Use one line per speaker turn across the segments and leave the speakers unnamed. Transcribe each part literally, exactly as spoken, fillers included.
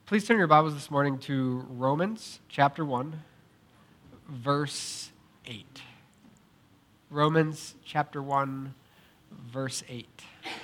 Please turn your Bibles this morning to Romans chapter one, verse eight. Romans chapter one, verse eight.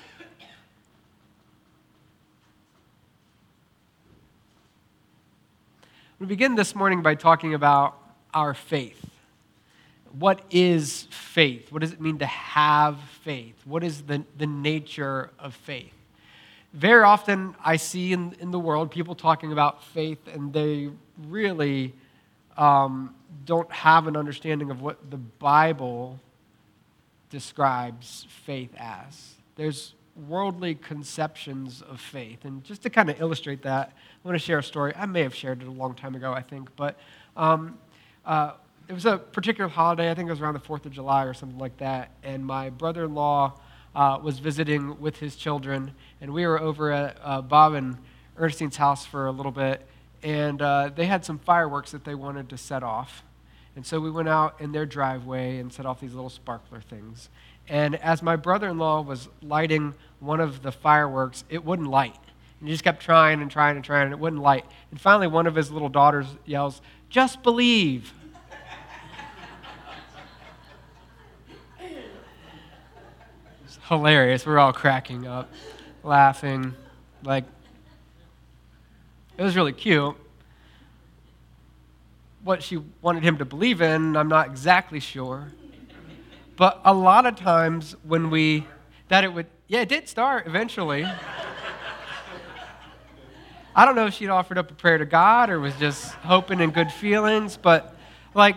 We begin this morning by talking about our faith. What is faith? What does it mean to have faith? What is the, the nature of faith? Very often I see in, in the world people talking about faith, and they really um, don't have an understanding of what the Bible describes faith as. There's worldly conceptions of faith. And just to kind of illustrate that, I want to share a story. I may have shared it a long time ago, I think, but um, uh, it was a particular holiday. I think it was around the fourth of July or something like that, and my brother-in-law Uh, was visiting with his children, and we were over at uh, Bob and Ernestine's house for a little bit, and uh, they had some fireworks that they wanted to set off. And so we went out in their driveway and set off these little sparkler things. And as my brother-in-law was lighting one of the fireworks, it wouldn't light. And he just kept trying and trying and trying, and it wouldn't light. And finally, one of his little daughters yells, "Just believe." Hilarious. We're all cracking up, laughing. Like, it was really cute. What she wanted him to believe in, I'm not exactly sure. But a lot of times when we, that it would, yeah, it did start eventually. I don't know if she'd offered up a prayer to God or was just hoping in good feelings, but like,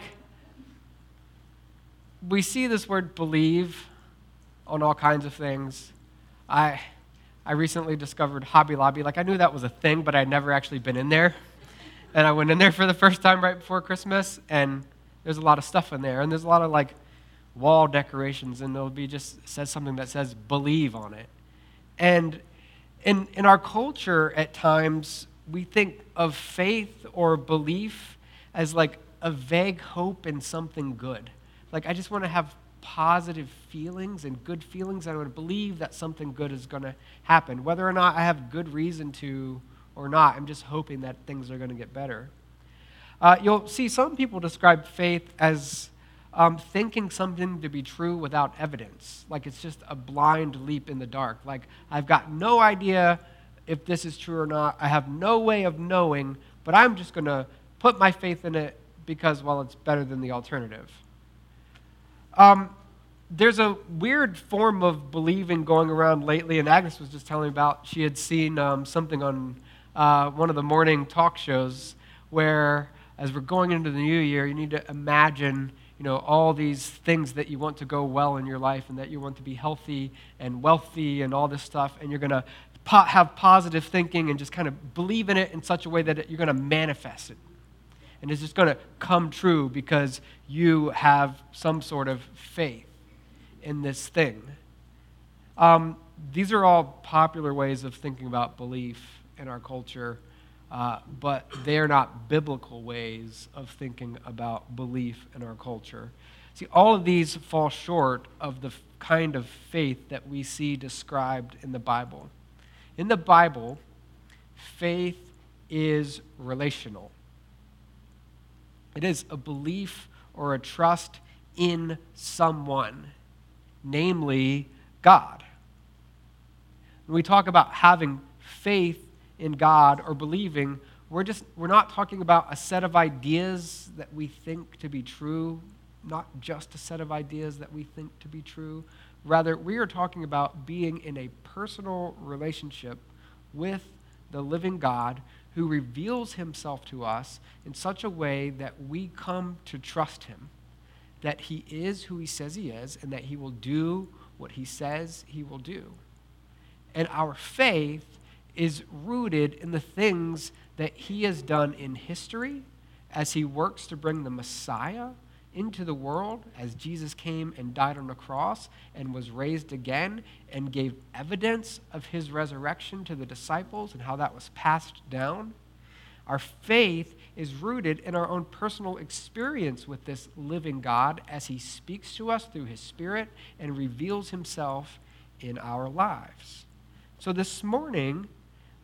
we see this word believe on all kinds of things. I I recently discovered Hobby Lobby. Like, I knew that was a thing, but I'd never actually been in there. And I went in there for the first time right before Christmas, and there's a lot of stuff in there. And there's a lot of, like, wall decorations, and there'll be just, says something that says believe on it. And in in our culture, at times, we think of faith or belief as, like, a vague hope in something good. Like, I just want to have positive feelings and good feelings. I would believe that something good is going to happen. Whether or not I have good reason to or not, I'm just hoping that things are going to get better. Uh, you'll see some people describe faith as um, thinking something to be true without evidence. Like it's just a blind leap in the dark. Like I've got no idea if this is true or not. I have no way of knowing, but I'm just going to put my faith in it because, well, it's better than the alternative. Um, there's a weird form of believing going around lately, and Agnes was just telling me about, she had seen um, something on uh, one of the morning talk shows where, as we're going into the new year, you need to imagine, you know, all these things that you want to go well in your life and that you want to be healthy and wealthy and all this stuff, and you're going to po- have positive thinking and just kind of believe in it in such a way that you're going to manifest it. And it's just going to come true because you have some sort of faith in this thing. Um, these are all popular ways of thinking about belief in our culture, uh, but they're not biblical ways of thinking about belief in our culture. See, all of these fall short of the kind of faith that we see described in the Bible. In the Bible, faith is relational. It is a belief or a trust in someone, namely God. When we talk about having faith in God or believing, we're just we're not talking about a set of ideas that we think to be true, not just a set of ideas that we think to be true. Rather, we are talking about being in a personal relationship with the living God who reveals himself to us in such a way that we come to trust him, that he is who he says he is, and that he will do what he says he will do. And our faith is rooted in the things that he has done in history as he works to bring the Messiah into the world, as Jesus came and died on the cross and was raised again and gave evidence of his resurrection to the disciples and how that was passed down. Our faith is rooted in our own personal experience with this living God as he speaks to us through his Spirit and reveals himself in our lives. So this morning,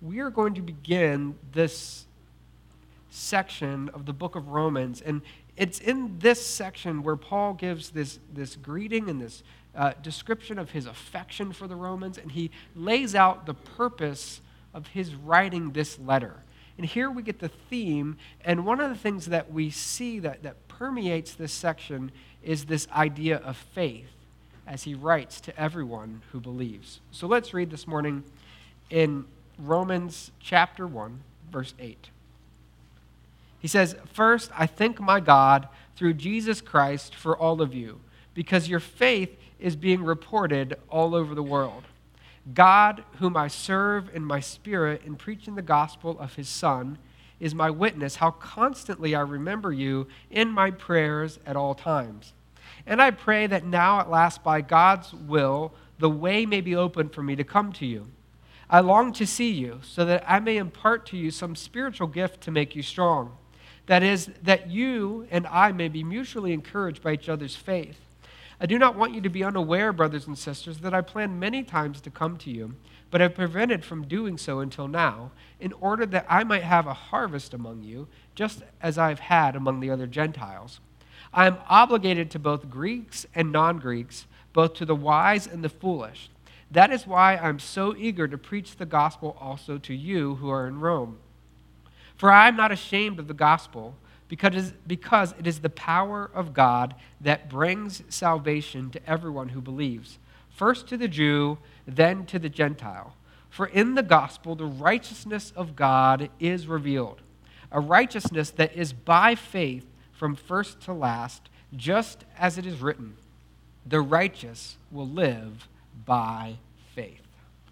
we are going to begin this section of the book of Romans. And it's in this section where Paul gives this, this greeting and this uh, description of his affection for the Romans, and he lays out the purpose of his writing this letter. And here we get the theme, and one of the things that we see that, that permeates this section is this idea of faith as he writes to everyone who believes. So let's read this morning in Romans chapter one, verse eight. He says, "First, I thank my God through Jesus Christ for all of you, because your faith is being reported all over the world. God, whom I serve in my spirit in preaching the gospel of his Son, is my witness how constantly I remember you in my prayers at all times. And I pray that now at last by God's will, the way may be open for me to come to you. I long to see you so that I may impart to you some spiritual gift to make you strong. That is, that you and I may be mutually encouraged by each other's faith. I do not want you to be unaware, brothers and sisters, that I planned many times to come to you, but have prevented from doing so until now, in order that I might have a harvest among you, just as I have had among the other Gentiles. I am obligated to both Greeks and non-Greeks, both to the wise and the foolish. That is why I am so eager to preach the gospel also to you who are in Rome. For I am not ashamed of the gospel, because, because it is the power of God that brings salvation to everyone who believes, first to the Jew, then to the Gentile. For in the gospel the righteousness of God is revealed, a righteousness that is by faith from first to last, just as it is written, the righteous will live by faith."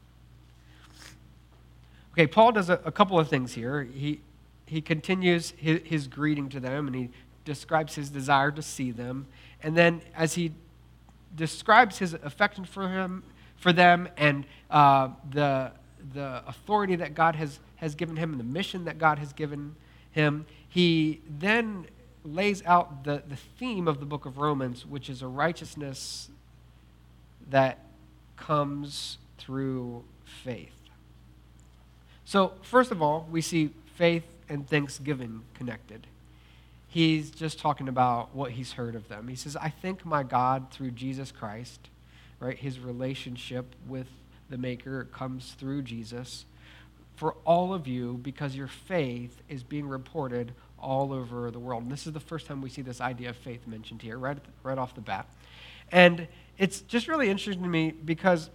Okay, Paul does a, a couple of things here. He He continues his, his greeting to them, and he describes his desire to see them. And then as he describes his affection for him, for them and uh, the, the authority that God has, has given him and the mission that God has given him, he then lays out the, the theme of the book of Romans, which is a righteousness that comes through faith. So first of all, we see faith and thanksgiving connected. He's just talking about what he's heard of them. He says, I thank my God through Jesus Christ, right? His relationship with the Maker comes through Jesus, for all of you, because your faith is being reported all over the world. And this is the first time we see this idea of faith mentioned here, right, right off the bat. And it's just really interesting to me because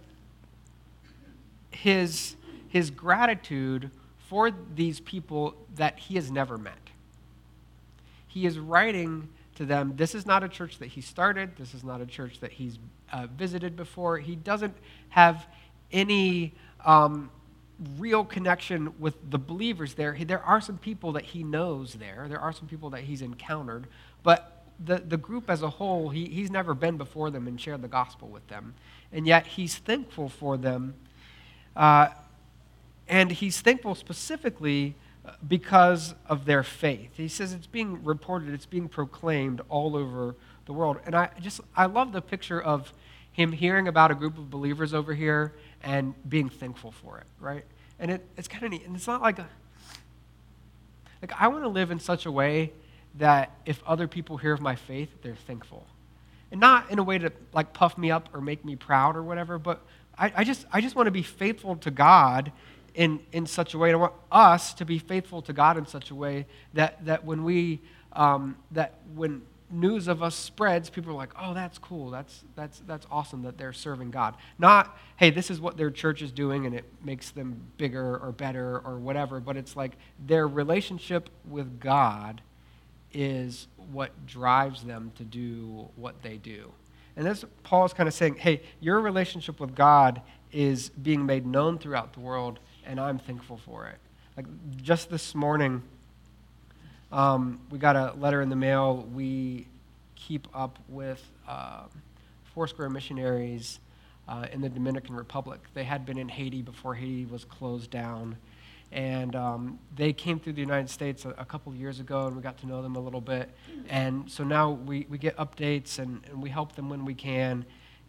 his, his gratitude for these people that he has never met. He is writing to them. This is not a church that he started. This is not a church that he's uh, visited before. He doesn't have any um, real connection with the believers there. He, there are some people that he knows there. There are some people that he's encountered. But the, the group as a whole, he, he's never been before them and shared the gospel with them. And yet he's thankful for them. Uh, And he's thankful specifically because of their faith. He says it's being reported, it's being proclaimed all over the world. And I just, I love the picture of him hearing about a group of believers over here and being thankful for it, right? And it, it's kind of neat. And it's not like, a, like I want to live in such a way that if other people hear of my faith, they're thankful. And not in a way to like puff me up or make me proud or whatever, but I, I just, I just want to be faithful to God in, in such a way. And I want us to be faithful to God in such a way that, that when we, um, that when news of us spreads, people are like, oh, that's cool. That's, that's, that's awesome that they're serving God. Not, hey, this is what their church is doing and it makes them bigger or better or whatever, but it's like their relationship with God is what drives them to do what they do. And this, Paul's kind of saying, hey, your relationship with God is being made known throughout the world, and I'm thankful for it. Like just this morning, um, we got a letter in the mail. We keep up with uh, Foursquare missionaries uh, in the Dominican Republic. They had been in Haiti before Haiti was closed down. And um, they came through the United States a, a couple of years ago, and we got to know them a little bit. And so now we, we get updates, and, and we help them when we can.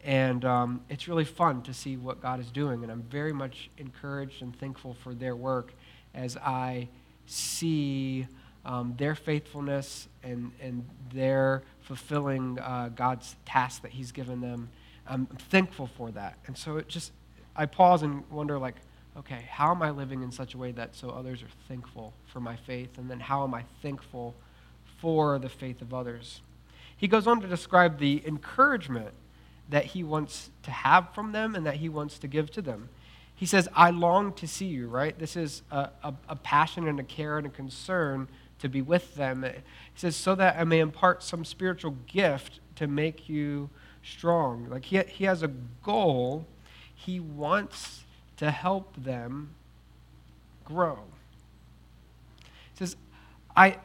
And um, it's really fun to see what God is doing. And I'm very much encouraged and thankful for their work as I see um, their faithfulness and, and their fulfilling uh, God's task that he's given them. I'm thankful for that. And so it just, I pause and wonder, like, okay, how am I living in such a way that so others are thankful for my faith? And then how am I thankful for the faith of others? He goes on to describe the encouragement that he wants to have from them and that he wants to give to them. He says, I long to see you, right? This is a, a, a passion and a care and a concern to be with them. He says, so that I may impart some spiritual gift to make you strong. Like he, he has a goal. He wants to help them grow. He says, I,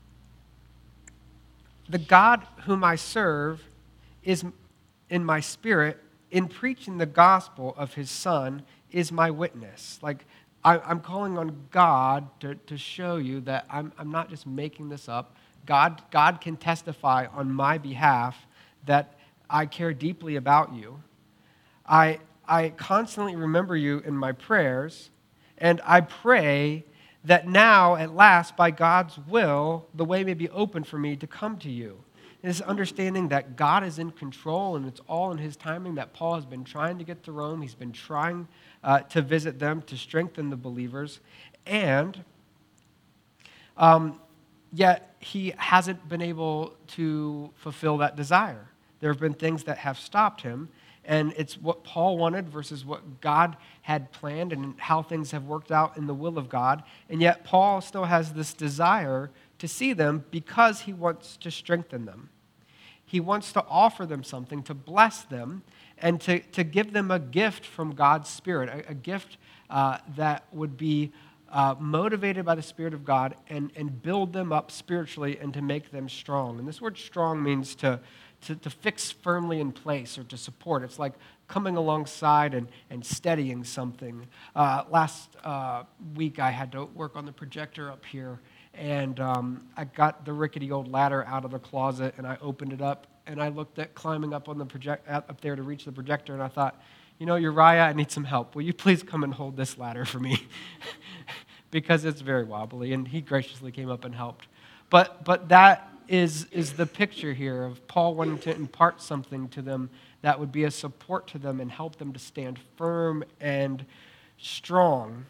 the God whom I serve is in my spirit, in preaching the gospel of his Son, is my witness. Like, I, I'm calling on God to, to show you that I'm, I'm not just making this up. God, God can testify on my behalf that I care deeply about you. I, I constantly remember you in my prayers, and I pray that now, at last, by God's will, the way may be open for me to come to you. This understanding that God is in control and it's all in his timing, that Paul has been trying to get to Rome. He's been trying uh, to visit them, to strengthen the believers. And um, yet he hasn't been able to fulfill that desire. There have been things that have stopped him. And it's what Paul wanted versus what God had planned and how things have worked out in the will of God. And yet Paul still has this desire to see them because he wants to strengthen them. He wants to offer them something, to bless them, and to, to give them a gift from God's Spirit, a, a gift uh, that would be uh, motivated by the Spirit of God and, and build them up spiritually and to make them strong. And this word strong means to, to, to fix firmly in place or to support. It's like coming alongside and, and steadying something. Uh, last uh, week I had to work on the projector up here. And um, I got the rickety old ladder out of the closet, and I opened it up, and I looked at climbing up on the project up there to reach the projector, and I thought, you know, Uriah, I need some help. Will you please come and hold this ladder for me? Because it's very wobbly, and he graciously came up and helped. But but that is is the picture here of Paul wanting to impart something to them that would be a support to them and help them to stand firm and strong.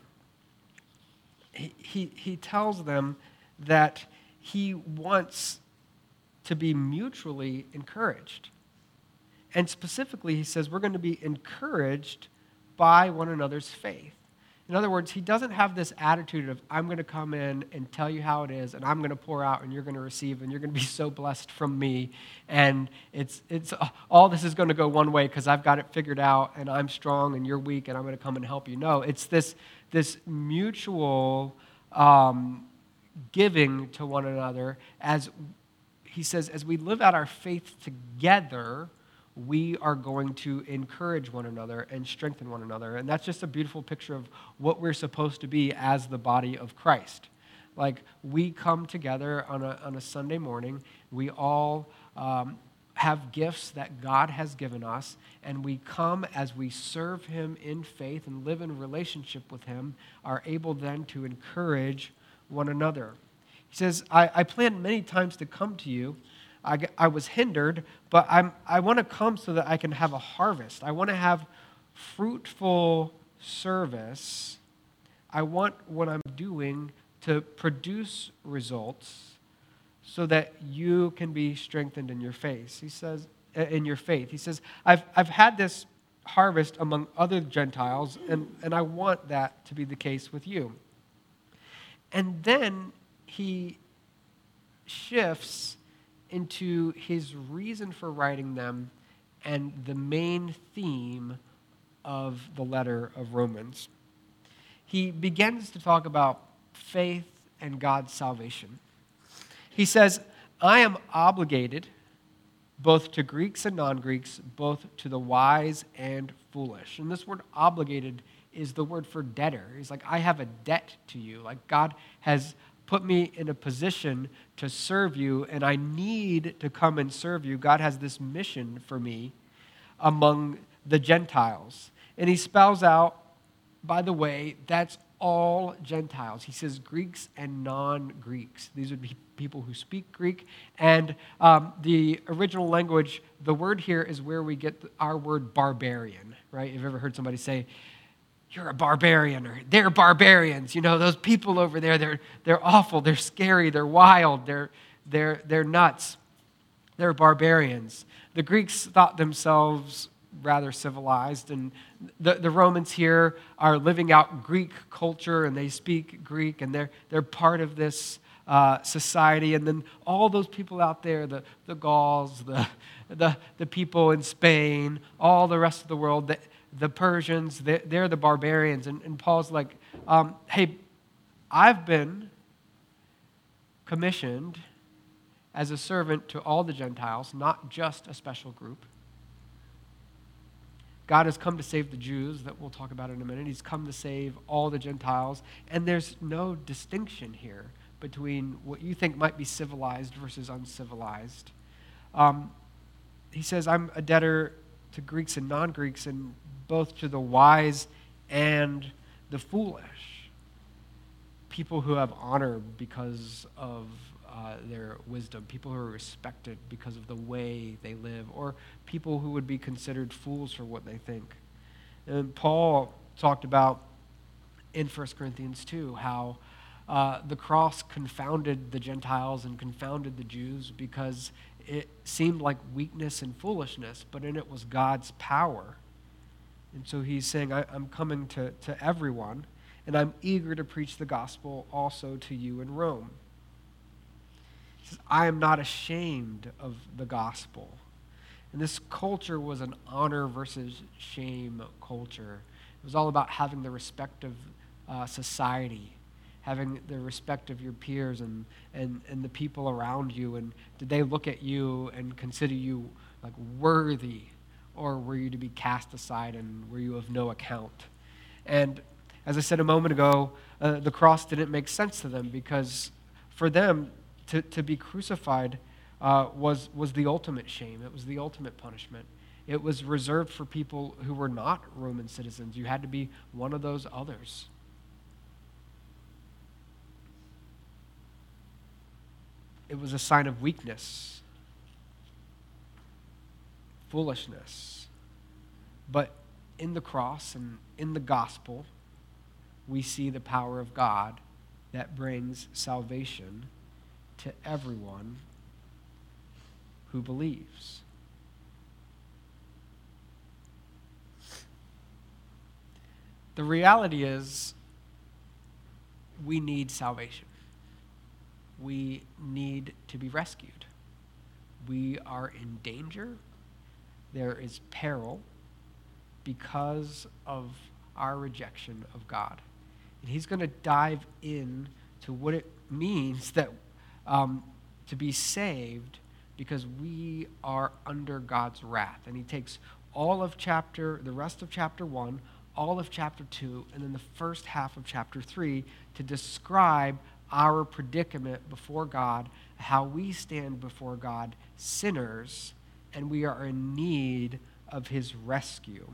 He he, he tells them that he wants to be mutually encouraged. And specifically, he says, we're going to be encouraged by one another's faith. In other words, he doesn't have this attitude of, I'm going to come in and tell you how it is, and I'm going to pour out, and you're going to receive, and you're going to be so blessed from me, and it's it's all this is going to go one way because I've got it figured out, and I'm strong, and you're weak, and I'm going to come and help you. No, it's this, this mutual um, giving to one another. As he says, as we live out our faith together, we are going to encourage one another and strengthen one another. And that's just a beautiful picture of what we're supposed to be as the body of Christ. Like, we come together on a, on a Sunday morning. We all um, have gifts that God has given us, and we come as we serve him in faith and live in relationship with him, are able then to encourage one another. He says, I, I planned many times to come to you. I, I was hindered, but I'm, I want to come so that I can have a harvest. I want to have fruitful service. I want what I'm doing to produce results so that you can be strengthened in your faith. He says, in your faith. He says, I've, I've had this harvest among other Gentiles, and, and I want that to be the case with you. And then he shifts into his reason for writing them and the main theme of the letter of Romans. He begins to talk about faith and God's salvation. He says, I am obligated both to Greeks and non-Greeks, both to the wise and foolish. And this word obligated is the word for debtor. He's like, I have a debt to you. Like, God has put me in a position to serve you, and I need to come and serve you. God has this mission for me. among the Gentiles. And he spells out, by the way, that's all Gentiles. He says Greeks and non-Greeks. These would be people who speak Greek. And um, the original language, the word here is where we get our word barbarian, right? You've ever heard somebody say, you're a barbarian, or they're barbarians. You know, those people over there, they're they're awful, they're scary, they're wild, they're they're they're nuts. They're barbarians. The Greeks thought themselves rather civilized, and the, the Romans here are living out Greek culture, and they speak Greek, and they're they're part of this uh, society. And then all those people out there, the the Gauls, the the the people in Spain, all the rest of the world, the, the Persians, they're, they're the barbarians. And, and Paul's like, um, hey, I've been commissioned as a servant to all the Gentiles, not just a special group. God has come to save the Jews, that we'll talk about in a minute. He's come to save all the Gentiles. And there's no distinction here between what you think might be civilized versus uncivilized. Um, he says, I'm a debtor to Greeks and non-Greeks, and both to the wise and the foolish. People who have honor because of uh, their wisdom. People who are respected because of the way they live. Or people who would be considered fools for what they think. And Paul talked about in First Corinthians two how uh, the cross confounded the Gentiles and confounded the Jews because it seemed like weakness and foolishness, but in it was God's power. And so he's saying, I, I'm coming to, to everyone, and I'm eager to preach the gospel also to you in Rome. He says, I am not ashamed of the gospel. And this culture was an honor versus shame culture. It was all about having the respect of uh, society, having the respect of your peers and, and, and the people around you. And did they look at you and consider you like worthy, or were you to be cast aside and were you of no account? And as I said a moment ago, uh, the cross didn't make sense to them because for them to, to be crucified uh, was, was the ultimate shame. It was the ultimate punishment. It was reserved for people who were not Roman citizens. You had to be one of those others. It was a sign of weakness, foolishness. But in the cross and in the gospel, we see the power of God that brings salvation to everyone who believes. The reality is, we need salvation. We need to be rescued. We are in danger. There is peril because of our rejection of God. And he's going to dive in to what it means that um, to be saved because we are under God's wrath. And he takes all of chapter, the rest of chapter one, all of chapter two, and then the first half of chapter three to describe our predicament before God, how we stand before God, sinners, and we are in need of his rescue.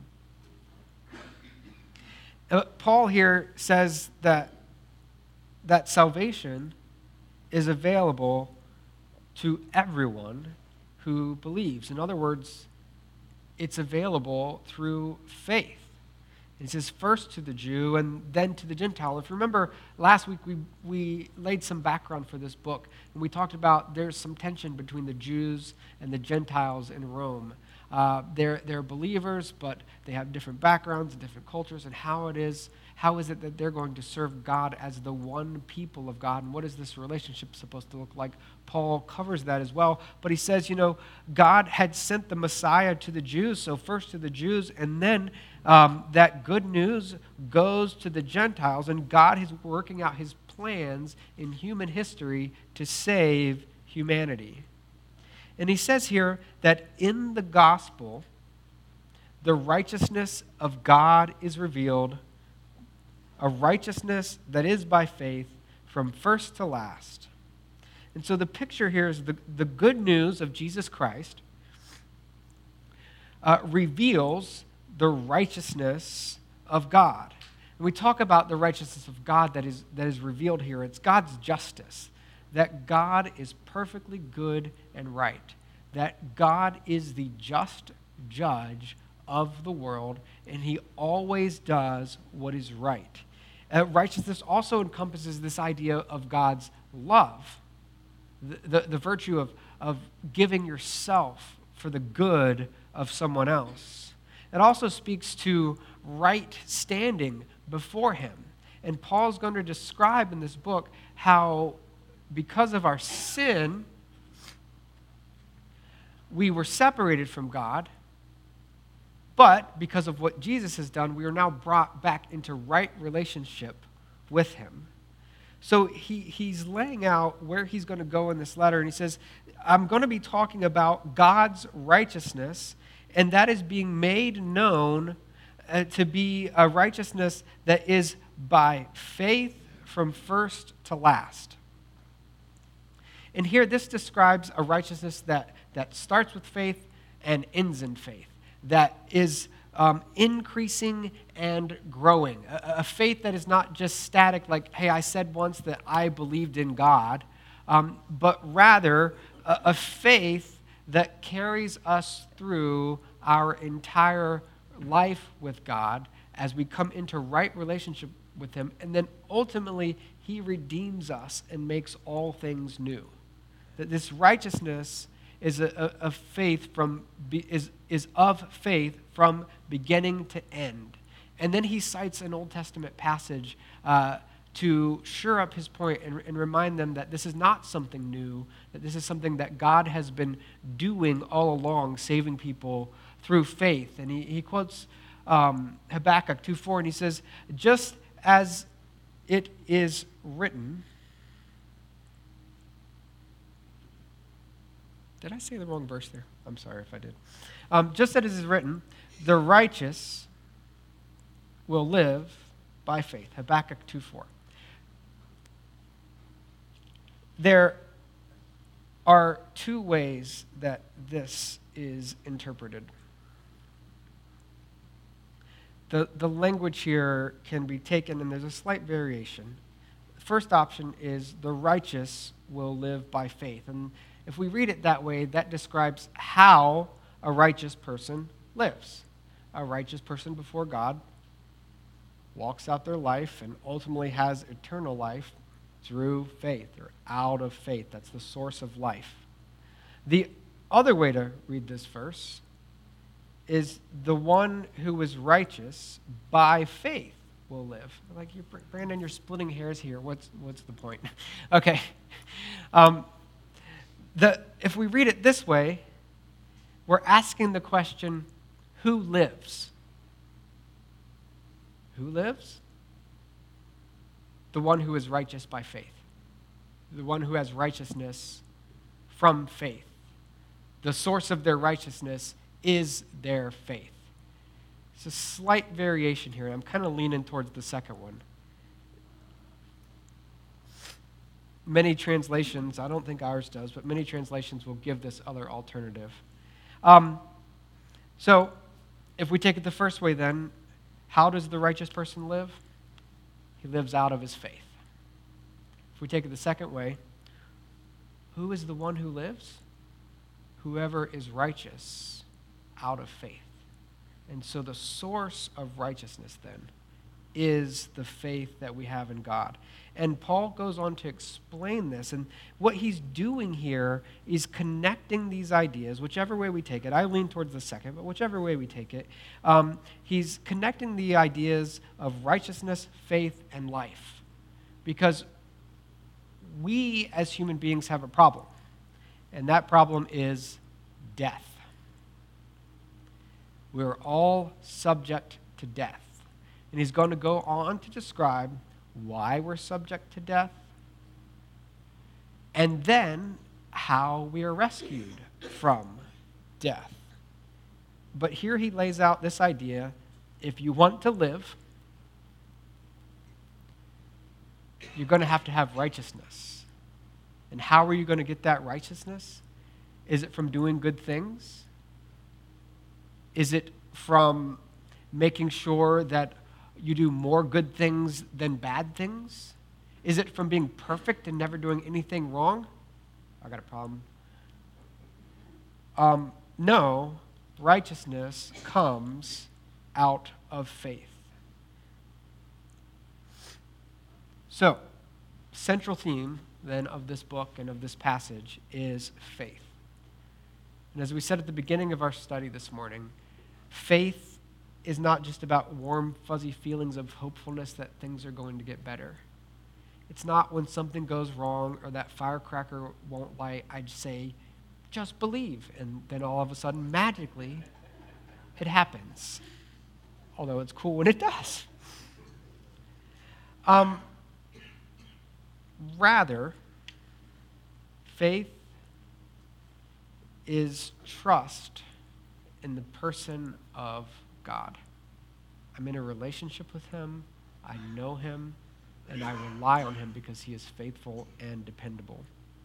Uh, Paul here says that, that salvation is available to everyone who believes. In other words, it's available through faith. It says first to the Jew and then to the Gentile. If you remember, last week we, we laid some background for this book, and we talked about there's some tension between the Jews and the Gentiles in Rome. Uh, they're, they're believers, but they have different backgrounds and different cultures, and how it is, how is it that they're going to serve God as the one people of God, and what is this relationship supposed to look like? Paul covers that as well, but he says, you know, God had sent the Messiah to the Jews, so first to the Jews, and then um, that good news goes to the Gentiles, and God is working out his plans in human history to save humanity. And he says here that in the gospel, the righteousness of God is revealed, a righteousness that is by faith from first to last. And so the picture here is the, the good news of Jesus Christ uh, reveals the righteousness of God. And we talk about the righteousness of God that is, that is revealed here. It's God's justice, that God is perfectly good and right, that God is the just judge of the world, and he always does what is right. Uh, righteousness also encompasses this idea of God's love, the, the, the virtue of, of giving yourself for the good of someone else. It also speaks to right standing before him. And Paul's going to describe in this book how, because of our sin, we were separated from God, but because of what Jesus has done, we are now brought back into right relationship with him. So he, he's laying out where he's going to go in this letter, and he says, I'm going to be talking about God's righteousness, and that is being made known uh, to be a righteousness that is by faith from first to last. And here this describes a righteousness that, that starts with faith and ends in faith, that is um, increasing and growing. A, a faith that is not just static, like, hey, I said once that I believed in God, um, but rather a, a faith that carries us through our entire life with God as we come into right relationship with him, and then ultimately he redeems us and makes all things new. That this righteousness is a, a, a faith from is is of faith from beginning to end. And then he cites an Old Testament passage uh, to shore up his point and, and remind them that this is not something new, that this is something that God has been doing all along, saving people through faith. And he, he quotes um, Habakkuk two four, and he says, just as it is written. Did I say the wrong verse there? I'm sorry if I did. Um, just as it is written, the righteous will live by faith. Habakkuk two four. There are two ways that this is interpreted. The, the language here can be taken, and there's a slight variation. The first option is the righteous will live by faith. And if we read it that way, that describes how a righteous person lives. A righteous person before God walks out their life and ultimately has eternal life through faith or out of faith. That's the source of life. The other way to read this verse is the one who is righteous by faith will live. Like, you're, Brandon, you're splitting hairs here. What's what's the point? Okay. Um, the if we read it this way, we're asking the question, who lives? Who lives? The one who is righteous by faith. The one who has righteousness from faith. The source of their righteousness is their faith. It's a slight variation here. I'm kind of leaning towards the second one. Many translations, I don't think ours does, but many translations will give this other alternative. Um, so, if we take it the first way then, how does the righteous person live? He lives out of his faith. If we take it the second way, who is the one who lives? Whoever is righteous out of faith. And so the source of righteousness then is the faith that we have in God. And Paul goes on to explain this. And what he's doing here is connecting these ideas, whichever way we take it. I lean towards the second, but whichever way we take it, um, he's connecting the ideas of righteousness, faith, and life. Because we as human beings have a problem. And that problem is death. We're all subject to death. And he's going to go on to describe why we're subject to death, and then how we are rescued from death. But here he lays out this idea, if you want to live, you're going to have to have righteousness. And how are you going to get that righteousness? Is it from doing good things? Is it from making sure that you do more good things than bad things? Is it from being perfect and never doing anything wrong? I got a problem. Um, no, righteousness comes out of faith. So, central theme then of this book and of this passage is faith. And as we said at the beginning of our study this morning, faith is not just about warm, fuzzy feelings of hopefulness that things are going to get better. It's not when something goes wrong or that firecracker won't light, I'd say, just believe. And then all of a sudden, magically, it happens. Although it's cool when it does. Um, rather, faith is trust in the person of God. I'm in a relationship with him, I know him, and I rely on him because he is faithful and dependable.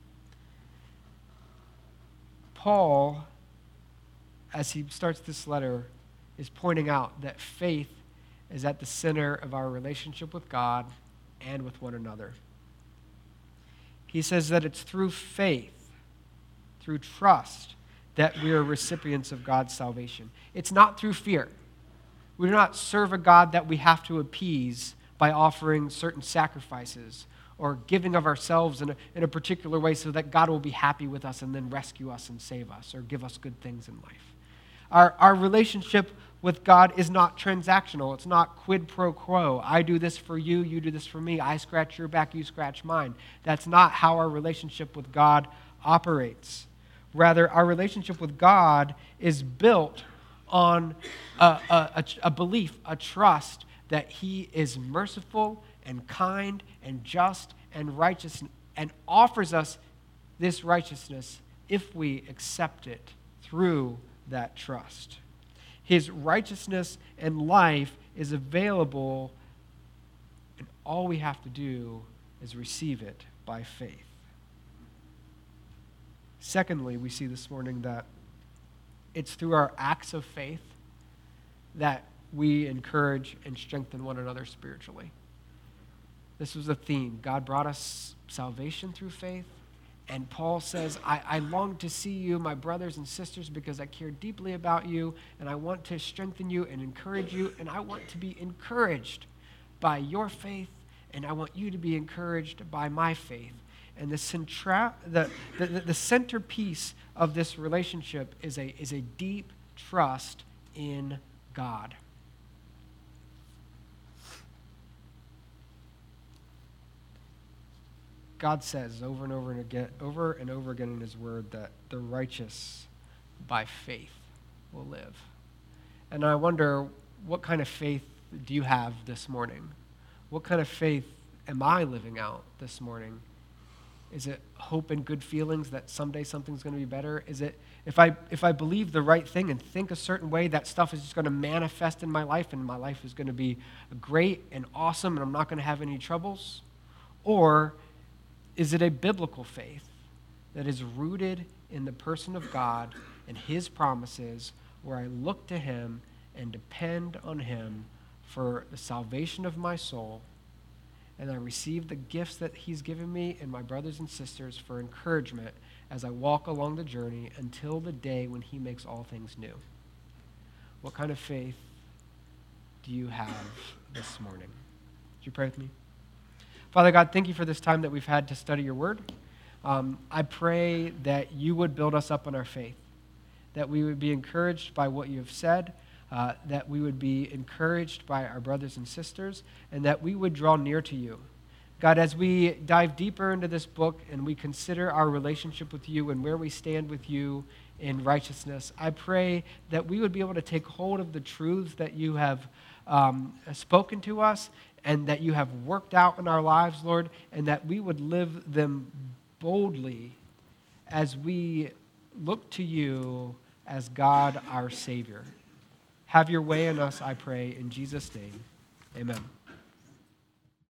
Paul, as he starts this letter, is pointing out that faith is at the center of our relationship with God and with one another. He says that it's through faith, through trust, that we are recipients of God's salvation. It's not through fear. We do not serve a God that we have to appease by offering certain sacrifices or giving of ourselves in a, in a particular way so that God will be happy with us and then rescue us and save us or give us good things in life. Our, our relationship with God is not transactional. It's not quid pro quo. I do this for you, you do this for me. I scratch your back, you scratch mine. That's not how our relationship with God operates. Rather, our relationship with God is built on a, a, a, a belief, a trust that he is merciful and kind and just and righteous and offers us this righteousness if we accept it through that trust. His righteousness and life is available, and all we have to do is receive it by faith. Secondly, we see this morning that it's through our acts of faith that we encourage and strengthen one another spiritually. This was a theme. God brought us salvation through faith. And Paul says, I, I long to see you, my brothers and sisters, because I care deeply about you, and I want to strengthen you and encourage you, and I want to be encouraged by your faith, and I want you to be encouraged by my faith. And the, centra- the, the, the centerpiece of this relationship is a, is a deep trust in God. God says over and over and again, over and over again in his word that the righteous by faith will live. And I wonder, what kind of faith do you have this morning? What kind of faith am I living out this morning? Is it hope and good feelings that someday something's going to be better? Is it if I if I believe the right thing and think a certain way, that stuff is just going to manifest in my life and my life is going to be great and awesome and I'm not going to have any troubles? Or is it a biblical faith that is rooted in the person of God and his promises, where I look to him and depend on him for the salvation of my soul, and I receive the gifts that he's given me and my brothers and sisters for encouragement as I walk along the journey until the day when he makes all things new? What kind of faith do you have this morning? Would you pray with me? Father God, thank you for this time that we've had to study your word. Um, I pray that you would build us up in our faith, that we would be encouraged by what you have said, uh, that we would be encouraged by our brothers and sisters, and that we would draw near to you. God, as we dive deeper into this book and we consider our relationship with you and where we stand with you in righteousness, I pray that we would be able to take hold of the truths that you have um, spoken to us and that you have worked out in our lives, Lord, and that we would live them boldly as we look to you as God, our Savior. Have your way in us, I pray, in Jesus' name. Amen.